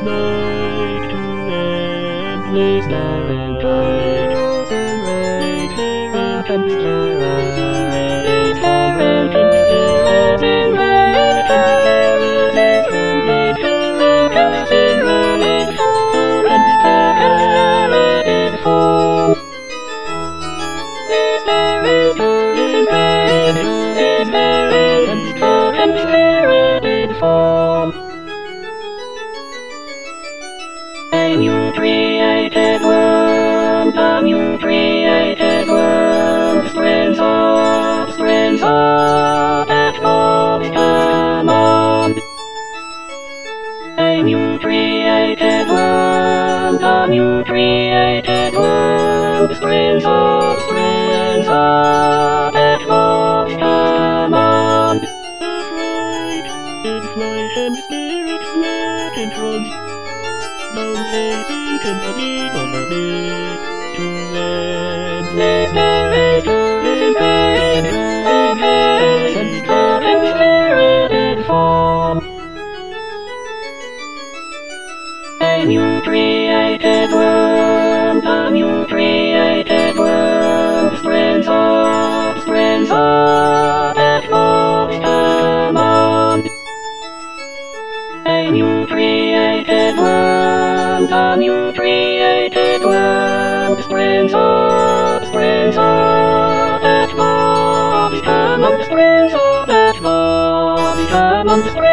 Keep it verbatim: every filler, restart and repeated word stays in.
night to endless valentine. And you created world, and you created world, strands of, strands of that love come on. And you created world, and you created world, strands of, strands of that love come on. In flight and spirits black and trudge, no chasing company on the bed to endless narrators and and God and spirited form. And you created world, and you created world, strands of, strands of that love come on. And you created world, and you created world, strands of, strands of that love come on, strands of that love come on, strands